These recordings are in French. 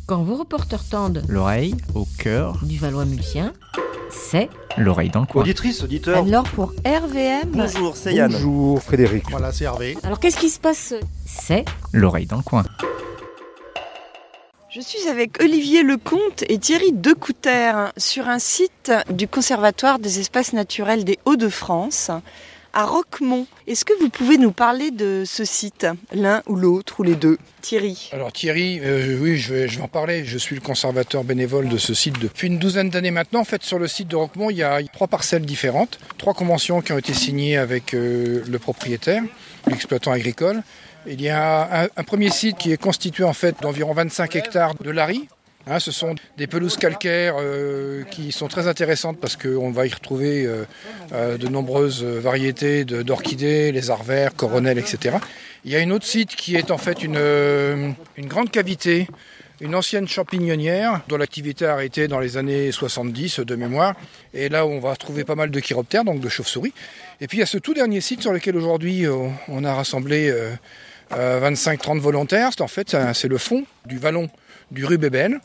Quand vos reporters tendent l'oreille au cœur du Valois-Mulsien, c'est l'oreille dans le coin. Auditrice, auditeur. Alors pour RVM... Bonjour, c'est Yann. Bonjour Frédéric. Voilà, c'est Hervé. Alors qu'est-ce qui se passe ? c'est L'oreille dans le coin. Je suis avec Olivier Lecomte et Thierry Decouter sur un site du Conservatoire des espaces naturels des Hauts-de-France, à Roquemont. Est-ce que vous pouvez nous parler de ce site, l'un ou l'autre, ou les deux ? Thierry. Alors Thierry, oui, je vais en parler. Je suis le conservateur bénévole de ce site depuis une douzaine d'années maintenant. En fait, sur le site de Roquemont, il y a 3 parcelles différentes, 3 conventions qui ont été signées avec le propriétaire, l'exploitant agricole. Il y a un premier site qui est constitué en fait d'environ 25 hectares de laris. Ce sont des pelouses calcaires qui sont très intéressantes parce qu'on va y retrouver de nombreuses variétés d'orchidées, les arvers, coronelles, etc. Il y a un autre site qui est en fait une grande cavité, une ancienne champignonnière dont l'activité a arrêté dans les années 70 de mémoire. Et là où on va retrouver pas mal de chiroptères, donc de chauves-souris. Et puis il y a ce tout dernier site sur lequel aujourd'hui on a rassemblé 25-30 volontaires. En fait, c'est le fond du vallon du Rubébel.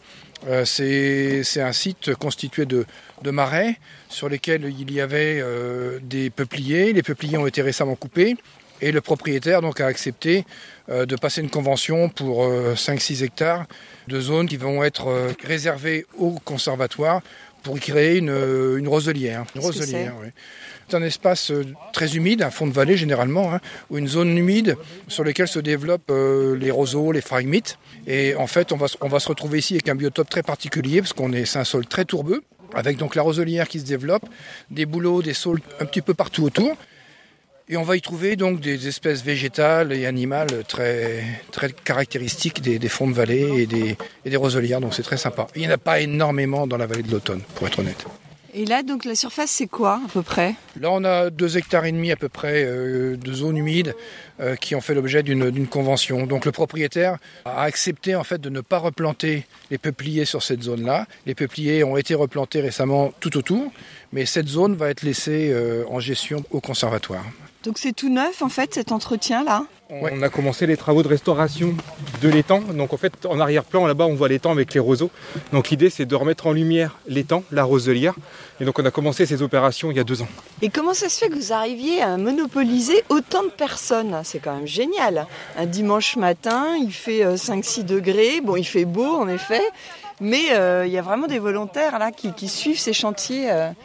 C'est un site constitué de marais sur lesquels il y avait des peupliers. Les peupliers ont été récemment coupés et le propriétaire donc, a accepté de passer une convention pour 5-6 hectares de zones qui vont être réservées au conservatoire pour y créer une roselière. Oui. C'est un espace très humide, un fond de vallée généralement, ou une zone humide sur laquelle se développent les roseaux, les phragmites. Et en fait, on va se retrouver ici avec un biotope très particulier parce c'est un sol très tourbeux, avec donc la roselière qui se développe, des bouleaux, des saules un petit peu partout autour. Et on va y trouver donc des espèces végétales et animales très, très caractéristiques des fonds de vallée et des roselières, donc c'est très sympa. Il n'y en a pas énormément dans la vallée de l'Automne, pour être honnête. Et là, donc, la surface, c'est quoi, à peu près ? Là, on a 2,5 hectares à peu près de zones humides qui ont fait l'objet d'une convention. Donc, le propriétaire a accepté, en fait, de ne pas replanter les peupliers sur cette zone-là. Les peupliers ont été replantés récemment tout autour, mais cette zone va être laissée en gestion au conservatoire. Donc, c'est tout neuf, en fait, cet entretien-là ? On a commencé les travaux de restauration de l'étang. Donc en fait, en arrière-plan, là-bas, on voit l'étang avec les roseaux. Donc l'idée, c'est de remettre en lumière l'étang, la roselière. Et donc on a commencé ces opérations il y a 2 ans. Et comment ça se fait que vous arriviez à monopoliser autant de personnes ? C'est quand même génial. Un dimanche matin, il fait 5-6 degrés. Bon, il fait beau, en effet. Mais il y a vraiment des volontaires là qui suivent ces chantiers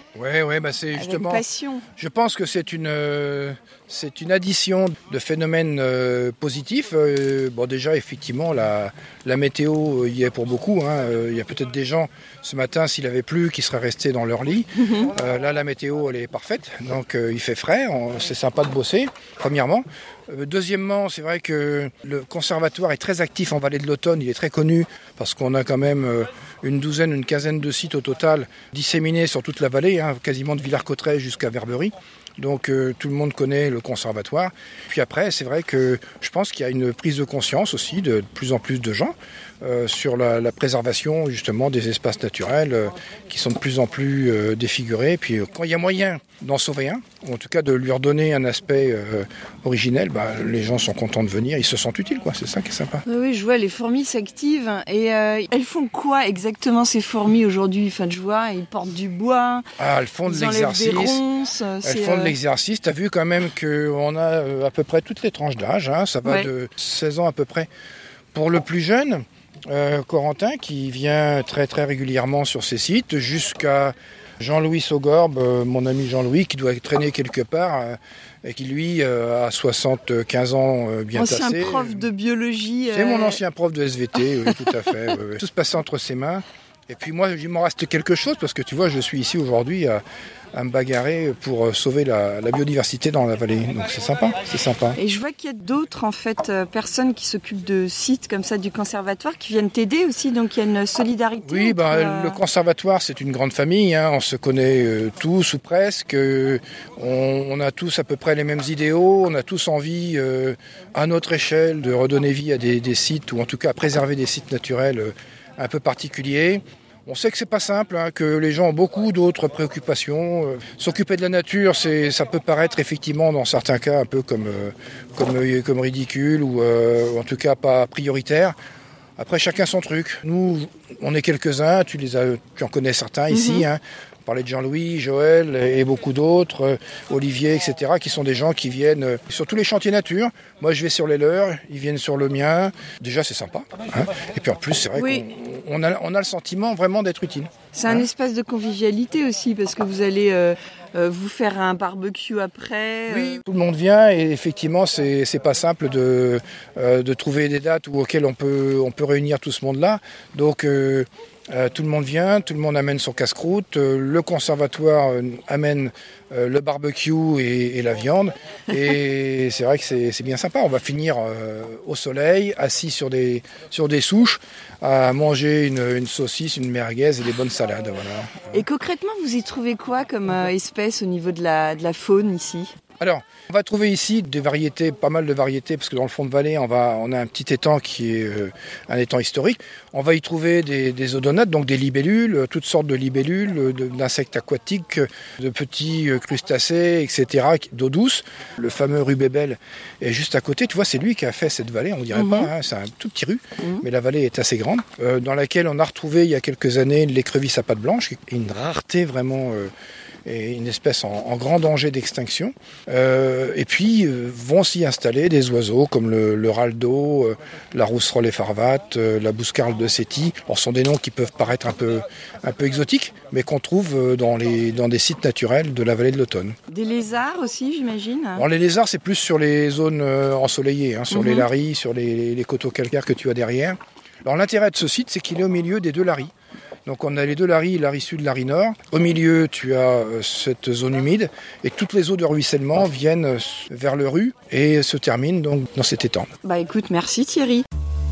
c'est justement. Avec passion. Je pense que c'est une addition de phénomènes positifs. Déjà, effectivement, la météo y est pour beaucoup. Il y a peut-être des gens ce matin, s'il avait plu, qui seraient restés dans leur lit. Là, la météo, elle est parfaite. Donc, il fait frais. C'est sympa de bosser, premièrement. Deuxièmement, c'est vrai que le conservatoire est très actif en vallée de l'Automne. Il est très connu parce qu'on a quand même une quinzaine de sites au total disséminés sur toute la vallée, quasiment de Villers-Cotterêts jusqu'à Verberie. Donc tout le monde connaît le conservatoire. Puis après, c'est vrai que je pense qu'il y a une prise de conscience aussi de plus en plus de gens sur la préservation justement des espaces naturels qui sont de plus en plus défigurés. Puis quand il y a moyen d'en sauver un, ou en tout cas de lui redonner un aspect originel, les gens sont contents de venir, ils se sentent utiles, quoi. C'est ça qui est sympa. Oui, je vois, les fourmis s'activent. Et elles font quoi exactement ces fourmis aujourd'hui ? Enfin, je vois, ils portent du bois. Elles font de l'exercice. Elles font de l'exercice. Tu as vu quand même qu'on a à peu près toutes les tranches d'âge. Ça va de 16 ans à peu près. Pour le plus jeune, Corentin, qui vient très très régulièrement sur ces sites, jusqu'à Jean-Louis Saugorbe, mon ami Jean-Louis, qui doit traîner quelque part et qui lui a 75 ans bien tassé. Ancien prof de biologie. C'est mon ancien prof de SVT, oui, tout à fait. Oui. Tout se passait entre ses mains. Et puis moi, il m'en reste quelque chose parce que tu vois, je suis ici aujourd'hui à me bagarrer pour sauver la biodiversité dans la vallée. Donc c'est sympa. Et je vois qu'il y a d'autres en fait personnes qui s'occupent de sites comme ça du conservatoire qui viennent t'aider aussi, donc il y a une solidarité. Oui, le conservatoire c'est une grande famille, on se connaît tous ou presque, on a tous à peu près les mêmes idéaux, on a tous envie à notre échelle de redonner vie à des sites ou en tout cas à préserver des sites naturels un peu particuliers. On sait que c'est pas simple, que les gens ont beaucoup d'autres préoccupations. S'occuper de la nature, ça peut paraître effectivement dans certains cas un peu comme ridicule ou en tout cas pas prioritaire. Après, chacun son truc. Nous, on est quelques-uns, tu en connais certains ici, hein. On parlait de Jean-Louis, Joël et beaucoup d'autres, Olivier, etc., qui sont des gens qui viennent sur tous les chantiers nature. Moi, je vais sur les leurs, ils viennent sur le mien. Déjà, c'est sympa, hein. Et puis en plus, c'est vrai qu'on a le sentiment vraiment d'être utile. C'est un espace de convivialité aussi, parce que vous allez vous faire un barbecue après. Oui, tout le monde vient et effectivement, c'est pas simple de trouver des dates auxquelles on peut réunir tout ce monde-là. Donc, tout le monde vient, tout le monde amène son casse-croûte, le conservatoire amène le barbecue et la viande. Et c'est vrai que c'est bien sympa. On va finir au soleil, assis sur des souches, à manger une saucisse, une merguez et des bonnes salades. Voilà. Et concrètement, vous y trouvez quoi comme espèce au niveau de la faune ici ? Alors, on va trouver ici des variétés, pas mal de variétés, parce que dans le fond de vallée, on a un petit étang qui est un étang historique. On va y trouver des odonates, donc des libellules, toutes sortes de libellules, d'insectes aquatiques, de petits crustacés, etc., d'eau douce. Le fameux rubébel est juste à côté. Tu vois, c'est lui qui a fait cette vallée, on ne dirait pas, hein, c'est un tout petit rue, mais la vallée est assez grande, dans laquelle on a retrouvé il y a quelques années l'écrevisse à pattes blanches, une rareté vraiment... et une espèce en grand danger d'extinction. Et puis vont s'y installer des oiseaux comme le raldo, la rousserolle effarvate, la bouscarle de Séti. Alors, ce sont des noms qui peuvent paraître un peu exotiques, mais qu'on trouve dans des sites naturels de la vallée de l'Automne. Des lézards aussi, j'imagine. Alors, les lézards, c'est plus sur les zones ensoleillées, hein, sur les laris, sur les coteaux calcaires que tu as derrière. Alors, l'intérêt de ce site, c'est qu'il est au milieu des deux laris. Donc on a les deux laris sud, laris nord. Au milieu, tu as cette zone humide et toutes les eaux de ruissellement viennent vers le Ruz et se terminent donc dans cet étang. Bah écoute, merci Thierry.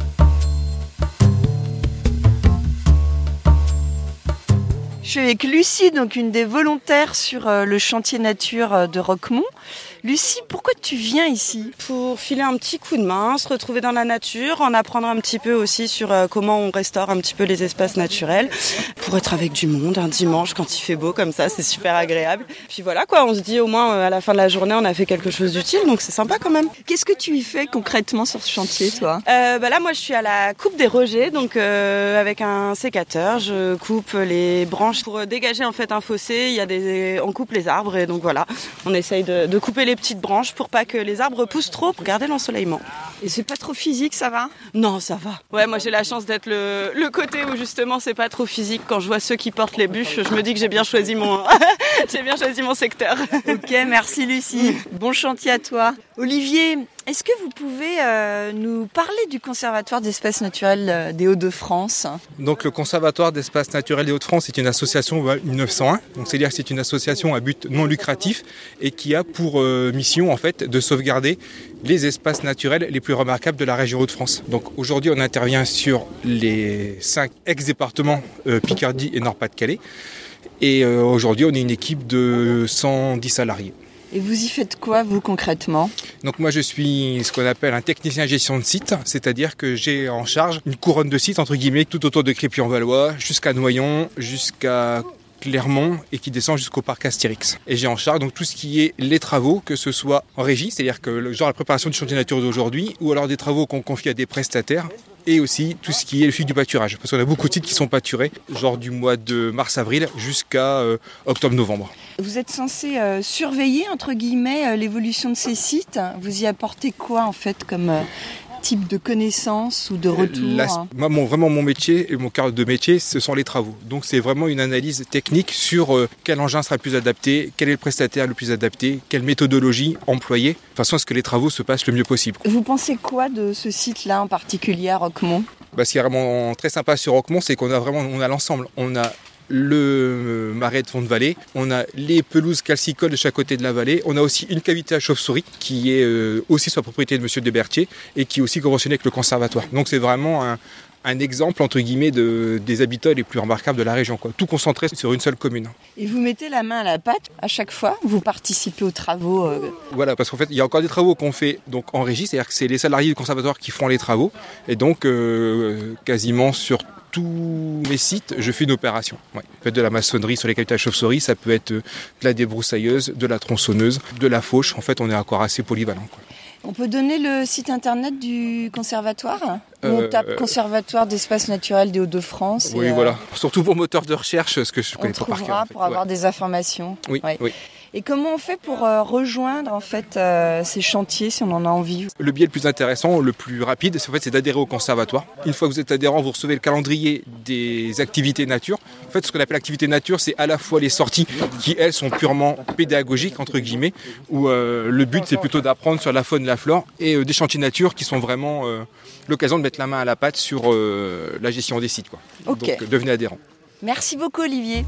Je suis avec Lucie, donc une des volontaires sur le chantier nature de Roquemont. Lucie, pourquoi tu viens ici ? Pour filer un petit coup de main, se retrouver dans la nature, en apprendre un petit peu aussi sur comment on restaure un petit peu les espaces naturels, pour être avec du monde un dimanche quand il fait beau comme ça, c'est super agréable. Puis voilà quoi, on se dit au moins à la fin de la journée on a fait quelque chose d'utile, donc c'est sympa quand même. Qu'est-ce que tu y fais concrètement sur ce chantier, toi ? Là moi je suis à la coupe des rejets, donc avec un sécateur, je coupe les branches pour dégager en fait un fossé. On coupe les arbres et donc voilà, on essaye de couper les petites branches pour pas que les arbres poussent trop, pour garder l'ensoleillement. Et c'est pas trop physique, ça va ? Non, ça va. Ouais, moi j'ai la chance d'être le côté où justement c'est pas trop physique. Quand je vois ceux qui portent les bûches, je me dis que j'ai bien choisi mon secteur. Ok, merci Lucie. Bon chantier à toi. Olivier, est-ce que vous pouvez nous parler du Conservatoire d'espaces naturels des Hauts-de-France ? Donc le Conservatoire d'espaces naturels des Hauts-de-France est une association 1901. Donc c'est-à-dire que c'est une association à but non lucratif et qui a pour mission en fait de sauvegarder les espaces naturels les plus remarquables de la région Hauts-de-France. Donc aujourd'hui on intervient sur les 5 ex-départements Picardie et Nord-Pas-de-Calais. Et aujourd'hui on est une équipe de 110 salariés. Et vous y faites quoi, vous, concrètement ? Donc moi je suis ce qu'on appelle un technicien gestion de site, c'est-à-dire que j'ai en charge une couronne de sites, entre guillemets, tout autour de Crépy-en-Valois, jusqu'à Noyon, jusqu'à Clermont et qui descend jusqu'au parc Astérix. Et j'ai en charge donc tout ce qui est les travaux, que ce soit en régie, c'est-à-dire que la préparation du chantier nature d'aujourd'hui, ou alors des travaux qu'on confie à des prestataires, et aussi tout ce qui est le suivi du pâturage. Parce qu'on a beaucoup de sites qui sont pâturés, genre du mois de mars-avril jusqu'à octobre-novembre. Vous êtes censé surveiller, entre guillemets, l'évolution de ces sites. Vous y apportez quoi, en fait, comme type de connaissances ou de retour ? Moi, mon métier et mon cœur de métier, ce sont les travaux. Donc c'est vraiment une analyse technique sur quel engin sera le plus adapté, quel est le prestataire le plus adapté, quelle méthodologie employer, de façon à ce que les travaux se passent le mieux possible. Vous pensez quoi de ce site-là en particulier à Roquemont ? Ce qui est vraiment très sympa sur Roquemont, c'est qu'on a l'ensemble. On a le marais de fond de vallée, on a les pelouses calcicoles de chaque côté de la vallée, on a aussi une cavité à chauve-souris qui est aussi sur la propriété de monsieur de Berthier et qui est aussi conventionnée avec le conservatoire. Donc c'est vraiment un exemple entre guillemets des habitats les plus remarquables de la région, quoi. Tout concentré sur une seule commune. Et vous mettez la main à la pâte à chaque fois ? Vous participez aux travaux Voilà, parce qu'en fait il y a encore des travaux qu'on fait donc en régie, c'est-à-dire que c'est les salariés du conservatoire qui font les travaux et donc quasiment sur tous mes sites, je fais une opération. Ouais. Ça peut être de la maçonnerie sur les cavités à chauve-souris, ça peut être de la débroussailleuse, de la tronçonneuse, de la fauche. En fait, on est encore assez polyvalent, quoi. On peut donner le site internet du conservatoire ? On tape Conservatoire d'espaces naturels des Hauts-de-France. Oui, voilà. Surtout pour moteur de recherche, ce que je On connais pas par cœur. trouvera pour avoir des informations. Oui, Ouais. oui. Et comment on fait pour rejoindre en fait ces chantiers si on en a envie? Le biais le plus intéressant, le plus rapide, c'est d'adhérer au conservatoire. Une fois que vous êtes adhérent, vous recevez le calendrier des activités nature. En fait, ce qu'on appelle activité nature, c'est à la fois les sorties qui, elles, sont purement pédagogiques, entre guillemets, où le but, c'est plutôt d'apprendre sur la faune, la flore, et des chantiers nature qui sont vraiment l'occasion de mettre la main à la pâte sur la gestion des sites, quoi. Ok. Donc, devenez adhérent. Merci beaucoup Olivier.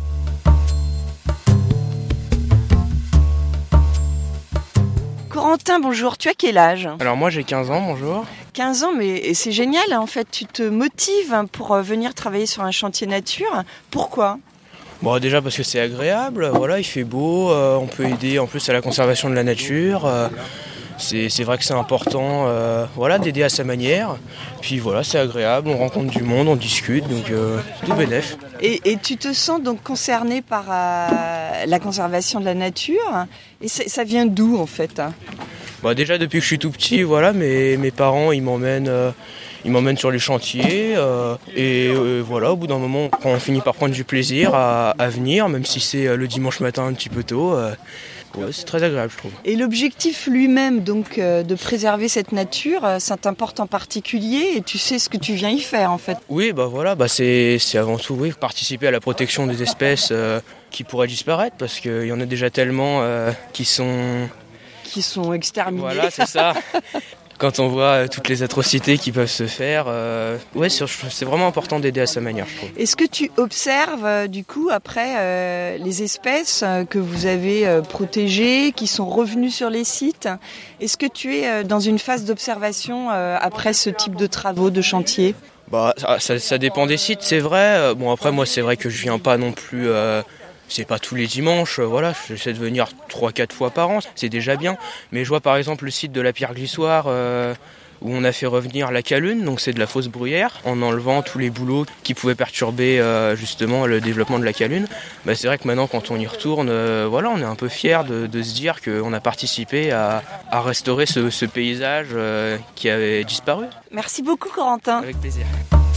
Corentin, bonjour, tu as quel âge? Alors moi j'ai 15 ans, bonjour. 15 ans, mais c'est génial, hein, en fait, tu te motives pour venir travailler sur un chantier nature. Pourquoi? Bon déjà parce que c'est agréable, voilà, il fait beau, on peut aider en plus à la conservation de la nature. C'est vrai que c'est important voilà, d'aider à sa manière. Puis voilà, c'est agréable, on rencontre du monde, on discute, donc tout bénef. Et tu te sens donc concerné par la conservation de la nature. Et ça vient d'où en fait? Bah, déjà depuis que je suis tout petit, voilà, mes parents ils m'emmènent sur les chantiers. Voilà, au bout d'un moment, on finit par prendre du plaisir à venir, même si c'est le dimanche matin un petit peu tôt. Ouais, c'est très agréable, je trouve. Et l'objectif lui-même, donc, de préserver cette nature, ça t'importe en particulier et tu sais ce que tu viens y faire, en fait. Oui, bah voilà, c'est avant tout, oui, participer à la protection des espèces qui pourraient disparaître, parce qu'il y en a déjà tellement qui sont exterminés. Voilà, c'est ça. Quand on voit toutes les atrocités qui peuvent se faire, ouais, c'est vraiment important d'aider à sa manière, je trouve. Est-ce que tu observes, du coup, après, les espèces que vous avez protégées, qui sont revenues sur les sites? Est-ce que tu es dans une phase d'observation après ce type de travaux, de chantier? Bah, ça dépend des sites, c'est vrai. Bon, après, moi, c'est vrai que je viens pas non plus... c'est pas tous les dimanches, voilà, j'essaie de venir 3-4 fois par an, c'est déjà bien. Mais je vois par exemple le site de la Pierre Glissoire où on a fait revenir la calune, donc c'est de la fausse bruyère, en enlevant tous les bouleaux qui pouvaient perturber justement le développement de la calune. Bah, c'est vrai que maintenant quand on y retourne, voilà, on est un peu fiers de se dire qu'on a participé à restaurer ce paysage qui avait disparu. Merci beaucoup Corentin. Avec plaisir.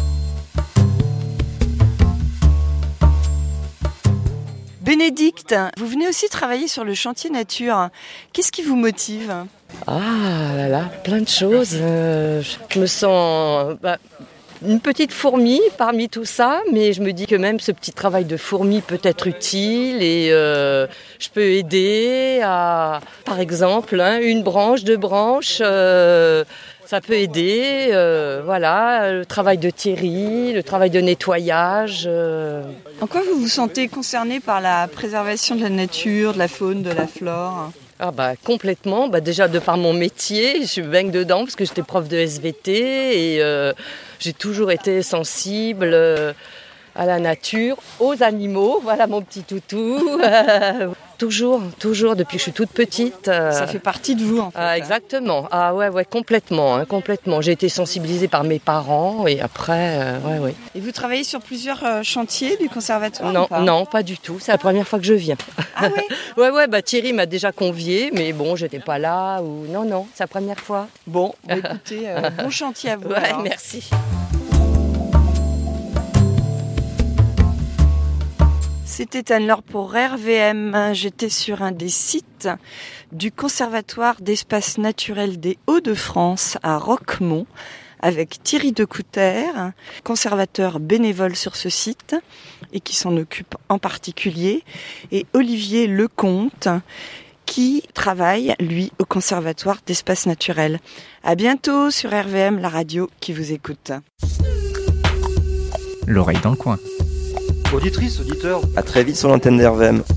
Bénédicte, vous venez aussi travailler sur le chantier nature. Qu'est-ce qui vous motive? Ah là là, plein de choses. Je me sens une petite fourmi parmi tout ça, mais je me dis que même ce petit travail de fourmi peut être utile et je peux aider à, par exemple, une branche, 2 branches. Ça peut aider, voilà, le travail de Thierry, le travail de nettoyage. En quoi vous vous sentez concerné par la préservation de la nature, de la faune, de la flore? Ah bah complètement, déjà de par mon métier, je baigne dedans parce que j'étais prof de SVT et j'ai toujours été sensible à la nature, aux animaux, voilà mon petit toutou. Toujours, depuis que je suis toute petite. Ça fait partie de vous en fait. Exactement, ah ouais, complètement. J'ai été sensibilisée par mes parents et après, ouais. Et vous travaillez sur plusieurs chantiers du conservatoire? Non, pas du tout, c'est la première fois que je viens. Ah ouais? Ouais, Thierry m'a déjà conviée, mais bon, j'étais pas là ou non, c'est la première fois. Bon, écoutez, bon chantier à vous. Ouais, alors. merci. C'était Anne-Laure pour RVM. J'étais sur un des sites du Conservatoire d'espaces naturels des Hauts-de-France à Roquemont avec Thierry Decouter, conservateur bénévole sur ce site et qui s'en occupe en particulier, et Olivier Lecomte qui travaille, lui, au Conservatoire d'espaces naturels. À bientôt sur RVM, la radio qui vous écoute. L'oreille dans le coin. Auditrice, auditeur, à très vite sur l'antenne d'RVM.